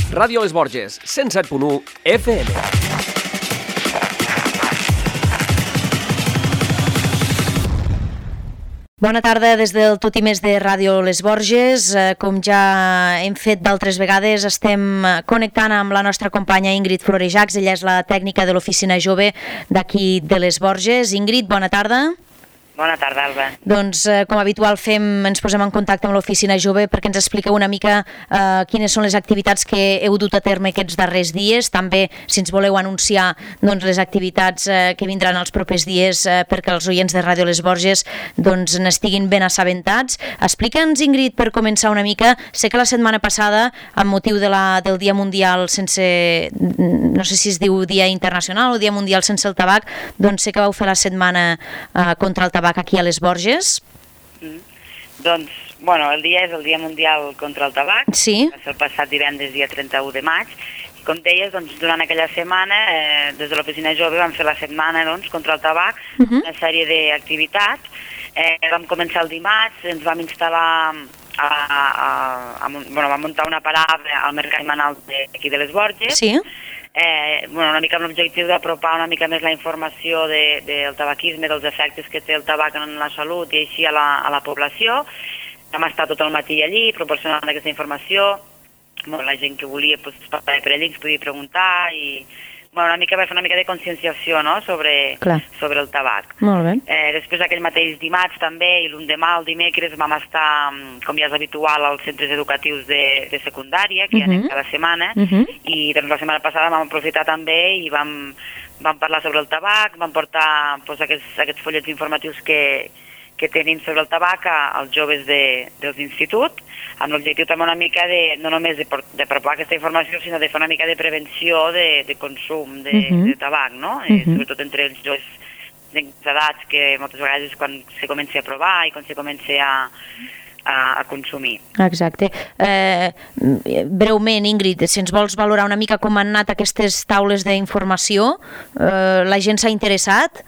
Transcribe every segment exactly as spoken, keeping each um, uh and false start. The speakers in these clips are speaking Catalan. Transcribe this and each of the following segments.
Ràdio Les Borges, cent set punt u F M. Bona tarda des del Tot i Més de Ràdio Les Borges. Com ja hem fet d'altres vegades, estem connectant amb la nostra companya Ingrid Florejacs. Ella és la tècnica de l'Oficina Jove d'aquí de Les Borges. Ingrid, bona tarda. Bona tarda, Alba. Doncs, eh, com habitual, fem, ens posem en contacte amb l'Oficina Jove perquè ens expliqueu una mica eh, quines són les activitats que heu dut a terme aquests darrers dies. També, si ens voleu anunciar doncs, les activitats eh, que vindran els propers dies eh, perquè els oients de Ràdio Les Borges doncs, n'estiguin ben assabentats. Explica'ns, Ingrid, per començar una mica. Sé que la setmana passada, amb motiu de la, del Dia Mundial sense... no sé si es diu Dia Internacional o Dia Mundial sense el tabac, doncs sé que vau fer la setmana eh, contra el tabac aquí a Les Borges. Mm. Doncs, bueno, el dia és el Dia Mundial contra el tabac. Sí. Va ser el passat divendres, dia trenta-u de maig. I com deies, doncs, durant aquella setmana, eh, des de l'Oficina Jove vam fer la setmana doncs, contra el tabac, uh-huh. una sèrie d'activitats. Eh, vam començar el dimarts, ens vam instal·lar a, a, a, a, bueno, vam muntar una parada al Mercat Manal d'aquí de Les Borges. Sí. Eh, bueno, una mica amb l'objectiu d'apropar una mica més la informació de, del tabaquisme, dels efectes que té el tabac en la salut i així a la, a la població. Vam estar tot el matí allí proporcionant aquesta informació. Bueno, la gent que volia pues, parlar per allí ens podia preguntar i bueno, una mica va fer una mica de conscienciació, no?, sobre, sobre el tabac. Molt bé. Eh, després aquell mateix dimarts també i l'endemà, el dimecres, vam estar, com ja és habitual, als centres educatius de, de secundària, que uh-huh. hi anem cada setmana, uh-huh. i doncs, la setmana passada vam aprofitar també i vam, vam parlar sobre el tabac, vam portar pues, aquests, aquests follets informatius que, que tenim sobre el tabac als joves de, dels instituts, amb l'objectiu també una mica de, no només de, de propagar aquesta informació, sinó de fer una mica de prevenció de, de consum de, uh-huh. de tabac, no? Uh-huh. Eh, sobretot entre els joves d'edats que moltes vegades és quan se comença a provar i quan se comença a, a, a consumir. Exacte. Eh, breument, Ingrid, si ens vols valorar una mica com han anat aquestes taules d'informació, eh, la gent s'ha interessat?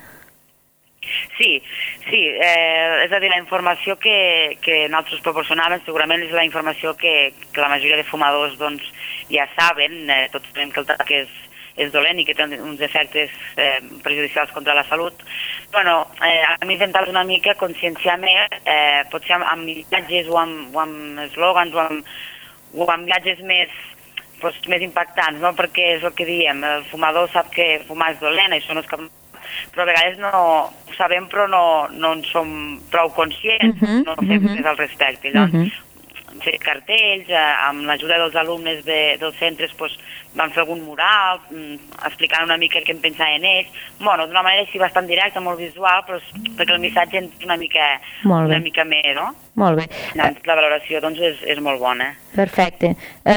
Sí, sí, eh, és a dir, la informació que, que nosaltres proporcionàvem segurament és la informació que, que la majoria de fumadors doncs, ja saben, eh, tots sabem que el tabac és, és dolent i que té uns efectes eh, perjudicials contra la salut. Bueno, eh, hem intentat una mica conscienciar més, eh, potser amb, amb imatges o amb, o amb eslògans o amb, o amb imatges més, doncs, més impactants, no? Perquè és el que diem, el fumador sap que fumar és dolent, això no és cap... però a vegades no ho sabem però no, no en som prou conscients, uh-huh, no fem uh-huh. més al respecte. Llavors, uh-huh. fer cartells, eh, amb l'ajuda dels alumnes de, dels centres pues, van fer algun mural, mm, explicant una mica què en pensaven ells, bueno, d'una manera així bastant directa, molt visual, però perquè el missatge és una mica, una mica més, no? Molt bé. Doncs, la valoració doncs, és, és molt bona. Perfecte.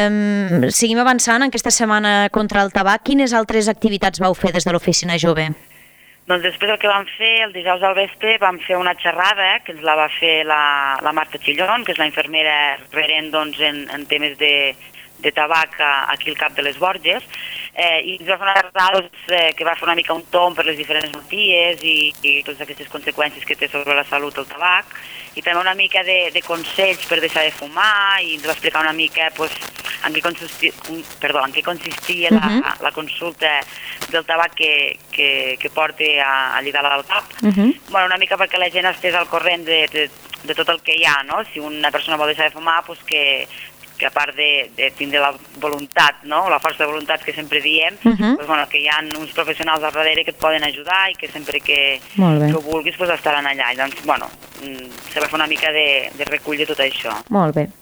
Um, seguim avançant en aquesta setmana contra el tabac. Quines altres activitats vau fer des de l'Oficina Jove? Doncs després el que vam fer, el dijous al vespre, vam fer una xerrada que ens la va fer la, la Marta Chillón, que és la infermera referent doncs, en, en temes de, de tabac aquí al Cap de Les Borges, eh, i ens va fer una xerrada doncs, eh, que va fer una mica un tom per les diferents malalties i, i totes aquestes conseqüències que té sobre la salut el tabac, i també una mica de, de consells per deixar de fumar, i ens va explicar una mica pues, en, què consistia, perdó, en què consistia uh-huh. la, la consulta del tabac que, que, que porta a, a lligar al cap. Uh-huh. Bueno, una mica perquè la gent estés al corrent de, de, de tot el que hi ha, no? Si una persona vol deixar de fumar, pues que, que a part de, de tindre la voluntat, no? La força de voluntat que sempre diem, uh-huh. pues, bueno, que hi ha uns professionals al darrere que et poden ajudar i que sempre que, que ho vulguis pues, estaran allà. I doncs, bueno, se va fer una mica de, de recull de tot això. Molt bé.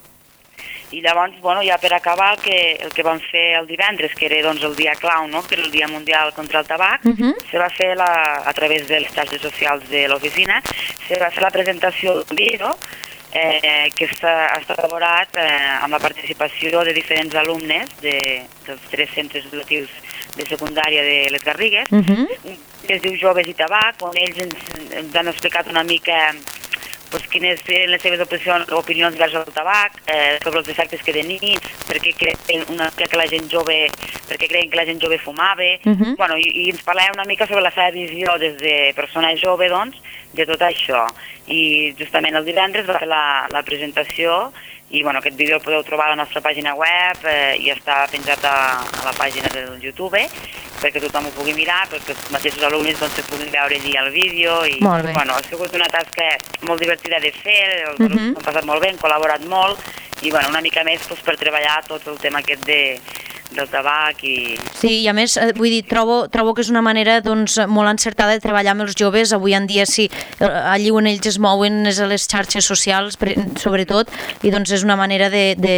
I llavors, bueno, ja per acabar, el que, el que vam fer el divendres, que era doncs, el dia clau, no? Que era el Dia Mundial contra el Tabac, uh-huh. se va fer la, a través de les xarxes socials de l'oficina, se va fer la presentació d'un vídeo eh, que està, ha estat elaborat eh, amb la participació de diferents alumnes de, dels tres centres educatius de secundària de les Garrigues, uh-huh. que es diu Joves i Tabac, on ells ens, ens han explicat una mica pues, quines eren les seves opinions, opinions vers el tabac, eh, sobre els efectes que tenia, per què creien una, que la gent jove, per què creien que la gent jove fumava, uh-huh. bueno, i, i ens parlàvem una mica sobre la seva visió des de persona jove, doncs, de tot això. I justament el divendres va fer la, la presentació I bueno, aquest vídeo el podeu trobar a la nostra pàgina web eh, i està penjat a, a la pàgina del YouTube perquè tothom ho pugui mirar, perquè els mateixos alumnes doncs, se puguin veure allí el vídeo i bueno, ha sigut una tasca molt divertida de fer, els alumnes uh-huh. han passat molt bé, han col·laborat molt i bueno, una mica més doncs, per treballar tot el tema aquest de del tabac i... Sí, i a més, vull dir, trobo, trobo que és una manera doncs, molt encertada de treballar amb els joves. Avui en dia, si allí on ells es mouen és a les xarxes socials, sobretot, i doncs és una manera de, de,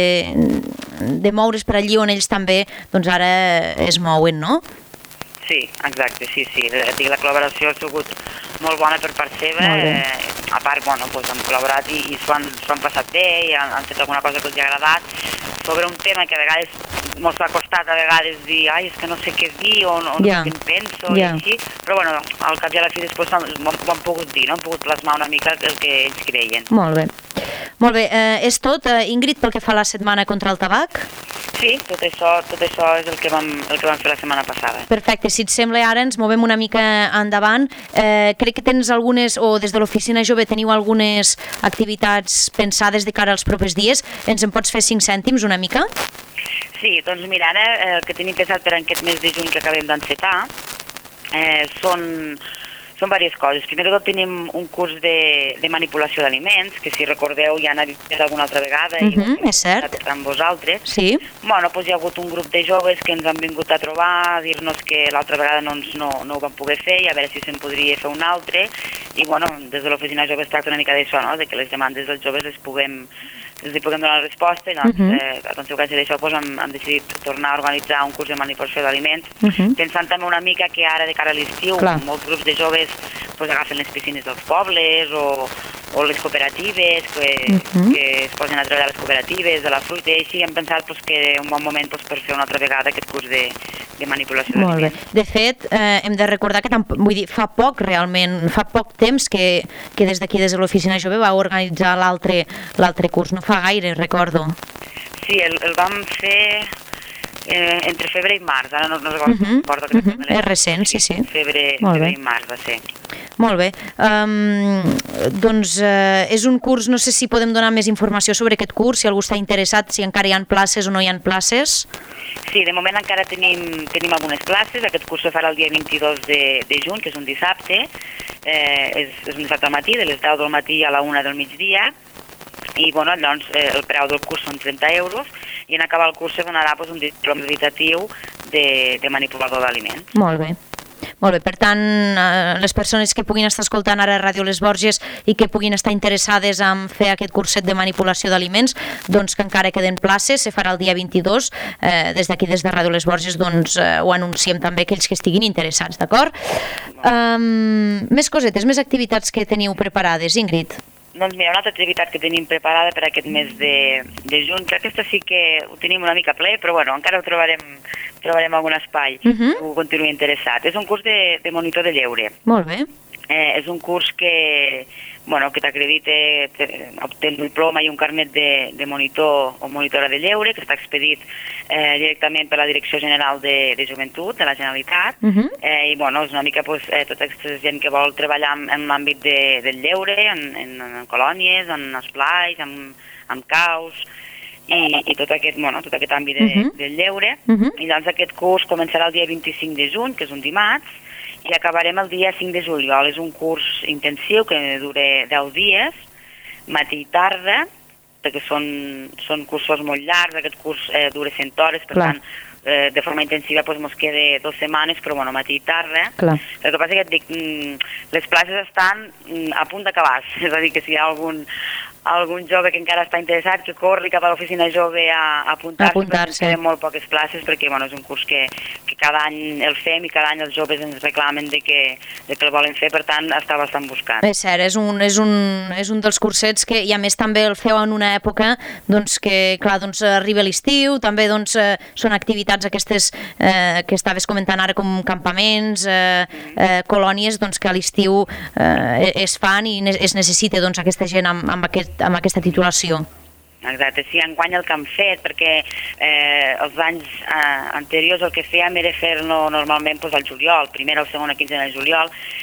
de moure's per allí on ells també doncs ara es mouen, no? Sí, exacte, sí, sí. La col·laboració ha sigut molt bona per part seva. Eh, a part, bueno, doncs hem col·laborat i, i s'ho han, han passat bé i han, han fet alguna cosa que els ha agradat sobre un tema que a vegades mos ha costat a vegades dir, ai, és que no sé què dir o, o no yeah. sé què en penso yeah. i així, però bueno, al cap i a la fi després ho han pogut dir, no? Han pogut plasmar una mica el que ells creien. Molt bé. Molt bé, eh, és tot, eh, Ingrid, pel que fa a la setmana contra el tabac? Sí, tot això, tot això és el que, vam, el que vam fer la setmana passada. Perfecte, si et sembla ara ens movem una mica endavant. Eh, crec que tens algunes, o des de l'Oficina Jove teniu algunes activitats pensades de cara als propers dies. Ens en pots fer cinc cèntims una mica? Sí, doncs mira, ara el que tenim pensat per aquest mes de juny que acabem d'encetar eh, són... Són diverses coses. Primer de tot tenim un curs de, de manipulació d'aliments, que si recordeu ja n'ha vist alguna altra vegada uh -huh, i és cert. amb vosaltres. Sí. Bueno, doncs hi ha hagut un grup de joves que ens han vingut a trobar, a dir-nos que l'altra vegada no, no, no ho vam poder fer i a veure si se'n podria fer un altre. I bueno, des de l'Oficina Jove es tracta una mica d'això, no? De que les demandes dels joves les puguem els hi puguem donar la resposta i doncs, uh -huh. eh, a conseqüència d'això doncs, hem, hem decidit tornar a organitzar un curs de manipulació d'aliments, uh -huh. pensant també una mica que ara de cara a l'estiu molts grups de joves pues, agafen les piscines dels pobles o, o les cooperatives, que, uh -huh. que es posen a treballar les cooperatives de la fruita i així hem pensat pues, que era un bon moment pues, per fer una altra vegada aquest curs de, de manipulació d'aliments. Molt bé. De fet, eh, hem de recordar que tampoc, vull dir, fa poc realment, fa poc temps que, que des d'aquí, des de l'Oficina Jove, va organitzar l'altre l'altre curs, no fa gaire, recordo. Sí, el, el vam fer eh, entre febrer i març, ara no, no recordo. Uh -huh, recordo que uh -huh. És recent, sí, sí. Febrer, febrer i març va ser. Molt bé. Um, doncs eh, és un curs, no sé si podem donar més informació sobre aquest curs, si algú està interessat, si encara hi ha places o no hi ha places. Sí, de moment encara tenim, tenim algunes places. Aquest curs se farà el dia vint-i-dos de, de juny, que és un dissabte. Eh, és, és un dissabte al matí, de les deu del matí a la una del migdia. I bueno, doncs, eh, el preu del curs són trenta euros i en acabar el curs se donarà pues, un diploma acreditatiu de, de manipulador d'aliments. Molt bé. Molt bé, per tant, eh, les persones que puguin estar escoltant ara a Ràdio Les Borges i que puguin estar interessades en fer aquest curset de manipulació d'aliments, doncs que encara queden places, se farà el dia vint-i-dos, eh, des d'aquí, des de Ràdio Les Borges, doncs eh, ho anunciem també aquells que estiguin interessats, d'acord? Um, més cosetes, més activitats que teniu preparades, Ingrid? Doncs mira, una altra activitat que tenim preparada per aquest mes de, de juny, que aquesta sí que ho tenim una mica ple, però bueno, encara ho trobarem, trobarem algun espai uh -huh. que ho continuï interessat. És un curs de, de monitor de lleure. Molt bé. Eh, és un curs que, bueno, que t'acredita, obtens un diploma i un carnet de, de monitor o monitora de lleure, que està expedit eh, directament per la Direcció General de, de Joventut de la Generalitat, uh -huh. eh, i bueno, és una mica pues, eh, tota aquesta gent que vol treballar en, en l'àmbit de, del lleure, en, en, en colònies, en esplais, en, en caus, i, i tot, aquest, bueno, tot aquest àmbit de, uh -huh. del lleure. Uh -huh. I doncs aquest curs començarà el dia vint-i-cinc de juny, que és un dimarts, i acabarem el dia cinc de juliol. És un curs intensiu que dura deu dies, matí i tarda, perquè són, són cursos molt llargs. Aquest curs eh, dura cent hores, per Clar. tant, eh, de forma intensiva doncs, mos queda dues setmanes, però bueno, matí i tarda. Clar. El que passa és que et dic, mm, les places estan mm, a punt d'acabar, és a dir, que si hi ha algun algun jove que encara està interessat, que corri cap a l'Oficina Jove a, a apuntar-se, apuntar perquè queden molt poques places, perquè bueno, és un curs que, que cada any el fem i cada any els joves ens reclamen de que, de que el volen fer, per tant està bastant buscat. És cert, és un, és un, és un dels cursets que, i a més també el feu en una època doncs, que clar, doncs, arriba l'estiu, també doncs, eh, són activitats aquestes eh, que estaves comentant ara com campaments, eh, eh, colònies doncs, que a l'estiu eh, es fan i es necessita doncs, aquesta gent amb, amb aquest amb aquesta titulació. Exacte, sí, enguany el que hem fet, perquè eh, els anys eh, anteriors el que fèiem era fer-lo normalment pues, al juliol, primer o segona quinzena de juliol,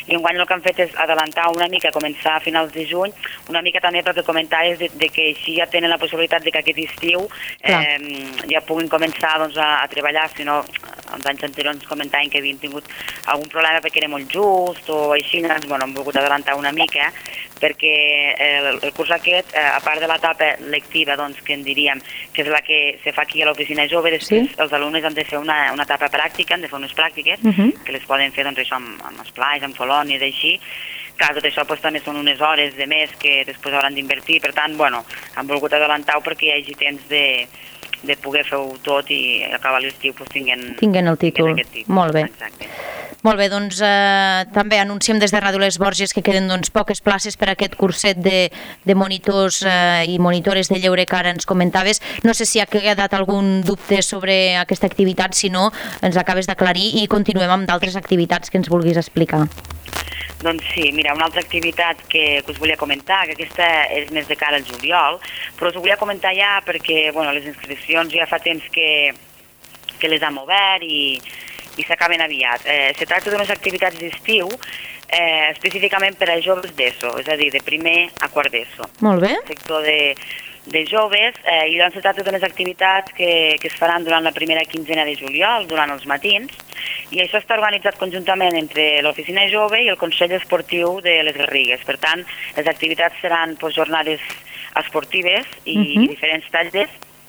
i enguany el que han fet és adelantar una mica, començar a finals de juny, una mica també perquè comentaves de, de que així ja tenen la possibilitat de que aquest estiu eh, ja puguin començar doncs, a, a treballar, si no els anys anteriors comentaven que havien tingut algun problema perquè era molt just o així, doncs, bueno, hem volgut adelantar una mica perquè el, el curs aquest, a part de l'etapa lectiva, doncs, que en diríem que és la que se fa aquí a l'oficina jove, després sí. els alumnes han de fer una, una etapa pràctica, han de fer unes pràctiques, uh -huh. que les poden fer doncs, això amb, amb esplais, amb colònies, així. Clar, tot això doncs, també són unes hores de mes que després hauran d'invertir, per tant, bueno, han volgut adelantar-ho perquè hi hagi temps de, de poder fer-ho tot i acabar l'estiu doncs, tinguent, tinguent el títol. títol. Molt bé. Exacte. Molt bé, doncs eh, també anunciem des de Ràdio Les Borges que queden doncs, poques places per a aquest curset de, de monitors eh, i monitores de lleure que ara ens comentaves. No sé si ha quedat algun dubte sobre aquesta activitat, si no, ens acabes d'aclarir i continuem amb d'altres activitats que ens vulguis explicar. Doncs sí, mira, una altra activitat que, que us volia comentar, que aquesta és més de cara al juliol, però us ho volia comentar ja perquè bueno, les inscripcions ja fa temps que, que les hem obert i i s'acaben aviat. Eh, se tracta d'unes activitats d'estiu eh, específicament per a joves d'ESO, és a dir, de primer a quart d'ESO. Molt bé. Sector de, de joves, eh, i doncs se tracta d'unes activitats que, que es faran durant la primera quinzena de juliol, durant els matins, i això està organitzat conjuntament entre l'Oficina Jove i el Consell Esportiu de les Garrigues. Per tant, les activitats seran pues, jornades esportives i, uh-huh. i diferents talles.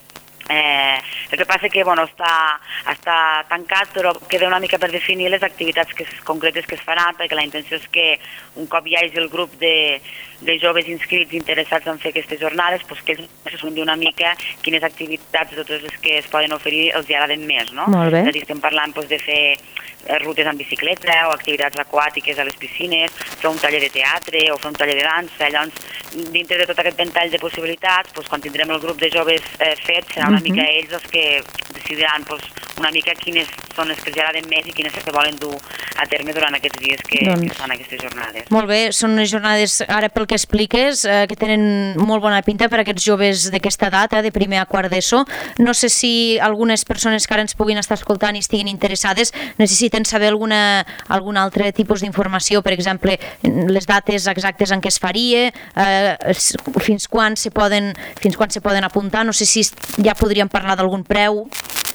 Eh, el que passa que bueno, està, està tancat, però queda una mica per definir les activitats que, concretes que es faran, perquè la intenció és que un cop hi hagi el grup de, de joves inscrits interessats en fer aquestes jornades, doncs que ells s'ho dir una mica quines activitats de totes les que es poden oferir els hi agraden més, no? Molt bé. És a dir, estem parlant doncs, de fer rutes en bicicleta o activitats aquàtiques a les piscines, fer un taller de teatre o fer un taller de dansa. Llavors, dintre de tot aquest ventall de possibilitats, doncs, quan tindrem el grup de joves eh, fet, serà una uh-huh. mica ells els que decidiran doncs, una mica quines són les que els agraden més i quines que volen dur a terme durant aquests dies que, doncs, que fan aquestes jornades. Molt bé, són unes jornades, ara pel que expliques, eh, que tenen molt bona pinta per a aquests joves d'aquesta edat, eh, de primer a quart d'ESO. No sé si algunes persones que ara ens puguin estar escoltant i estiguin interessades necessiten saber alguna, algun altre tipus d'informació, per exemple, les dates exactes en què es faria, eh, fins quan se poden, fins quan se poden apuntar, no sé si ja podríem parlar d'algun preu.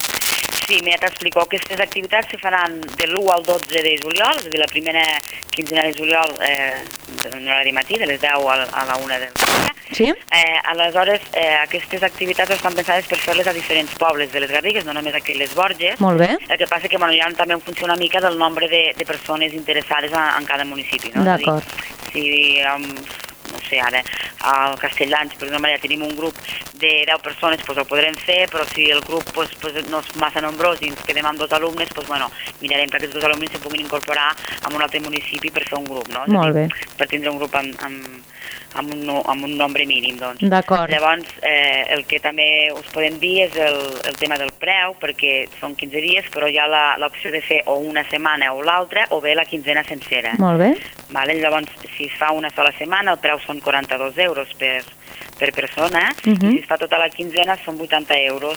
Sí, mira, t'explico. Aquestes activitats se faran de l'u al dotze de juliol, és a dir, la primera quinzena de juliol eh, en horari matí, de les deu a la una del dia. Sí? Eh, aleshores, eh, aquestes activitats estan pensades per fer-les a diferents pobles de les Garrigues, no només aquí a les Borges. Molt bé. El que passa que bueno, ja també funciona una mica del nombre de, de persones interessades en, en cada municipi. No? D'acord. Si um, no sé, ara al Castelldans, per exemple, ja tenim un grup de deu persones, doncs ho podrem fer, però si el grup doncs, doncs, no és massa nombrós i ens quedem amb dos alumnes, doncs, bueno, mirarem que aquests dos alumnes se puguin incorporar a un altre municipi per fer un grup, no? Molt bé. Per tindre un grup amb, amb, amb, un, amb un nombre mínim, doncs. D'acord. Llavors, eh, el que també us podem dir és el, el tema del preu, perquè són quinze dies, però hi ha l'opció de fer o una setmana o l'altra, o bé la quinzena sencera. Molt bé. Vale? Llavors, si es fa una sola setmana, el preu són quaranta-dos euros per, per persona, uh -huh. i si es fa tota la quinzena són vuitanta euros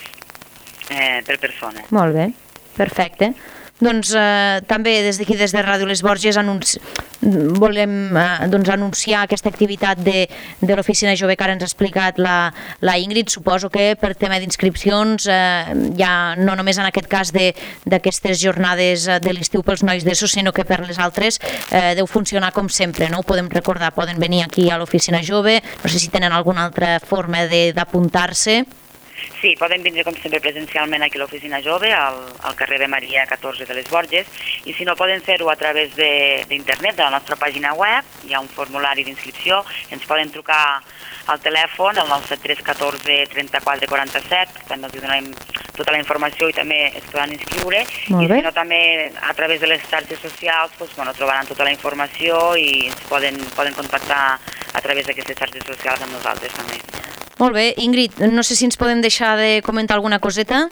eh, per persona. Molt bé, perfecte. Doncs eh, també des d'aquí, des de Ràdio Les Borges, anunci... volem eh, doncs, anunciar aquesta activitat de, de l'Oficina Jove que ara ens ha explicat la, la Ingrid. Suposo que per tema d'inscripcions, eh, ja no només en aquest cas d'aquestes jornades de l'estiu pels nois d'ESO, sinó que per les altres eh, deu funcionar com sempre, no? Ho podem recordar, poden venir aquí a l'Oficina Jove, no sé si tenen alguna altra forma d'apuntar-se. Sí, poden vindre com sempre presencialment aquí a l'Oficina Jove, al, al carrer de Maria catorze de les Borges, i si no poden fer-ho a través d'internet, de, de la nostra pàgina web, hi ha un formulari d'inscripció, ens poden trucar al telèfon, al nou set tres un quatre trenta-quatre quaranta-set, també els donem tota la informació i també es poden inscriure, i si no també a través de les xarxes socials doncs, bueno, trobaran tota la informació i ens poden, poden contactar a través d'aquestes xarxes socials amb nosaltres també. Molt bé, Ingrid, no sé si ens podem deixar de comentar alguna coseta?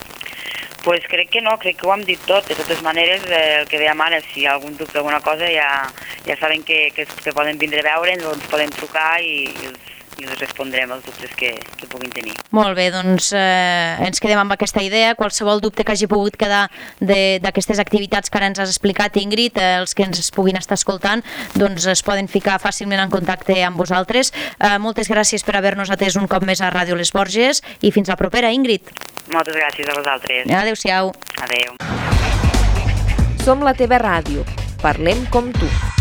Pues crec que no, crec que ho hem dit tot. De totes maneres, eh, el que dèiem ara, si hi ha algun dubte alguna cosa, ja, ja saben que, que, que poden vindre a veure'ns o ens poden trucar i, i, els, i us respondrem els dubtes que, que puguin tenir. Molt bé, doncs eh, ens quedem amb aquesta idea. Qualsevol dubte que hagi pogut quedar d'aquestes activitats que ara ens has explicat, Ingrid, eh, els que ens puguin estar escoltant, doncs es poden ficar fàcilment en contacte amb vosaltres. Eh, moltes gràcies per haver-nos atès un cop més a Ràdio Les Borges i fins la propera, Ingrid. Moltes gràcies a vosaltres. Adéu-siau. Adéu. Som la teva ràdio. Parlem com tu.